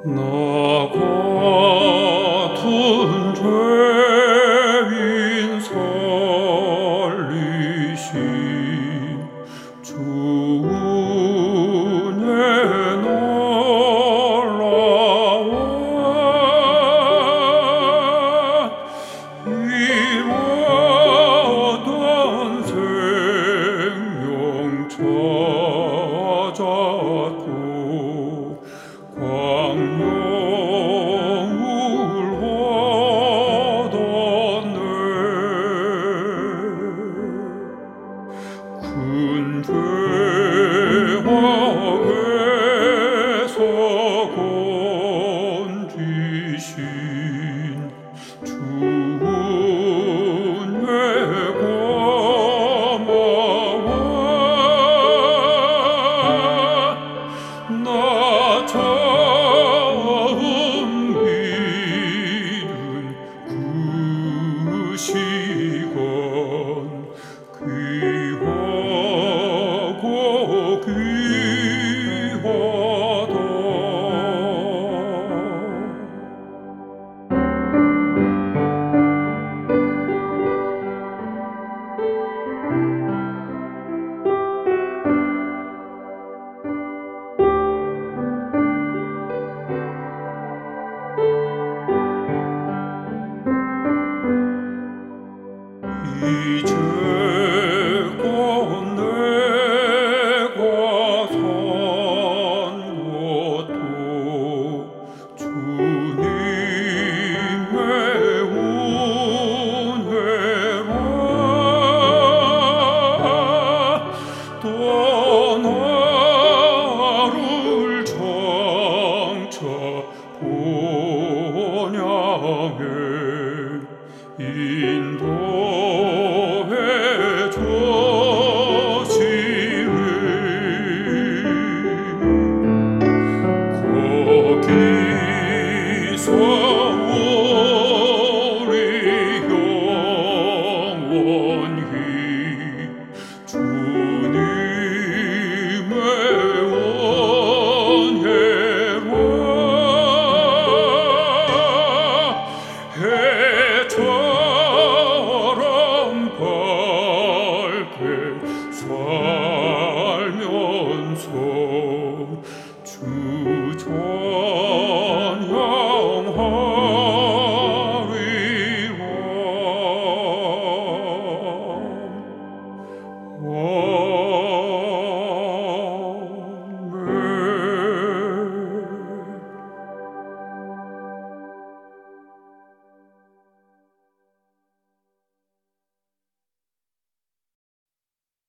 나 같은 죄인 살리신 주은혜 놀라워 잃었던 생명 찾았고 광명을 얻었네. 큰 죄악에서 건지신 주은혜 고마워. 나 처음 믿은 그 시간 귀하고 귀하다. 이제껏 내가 산 것도 주님의 은혜라. 또 나를 장차 본향에 인도해 주시리. 거기서 우리 영원히 주님의 은혜로 해처럼 밝게 살면서 주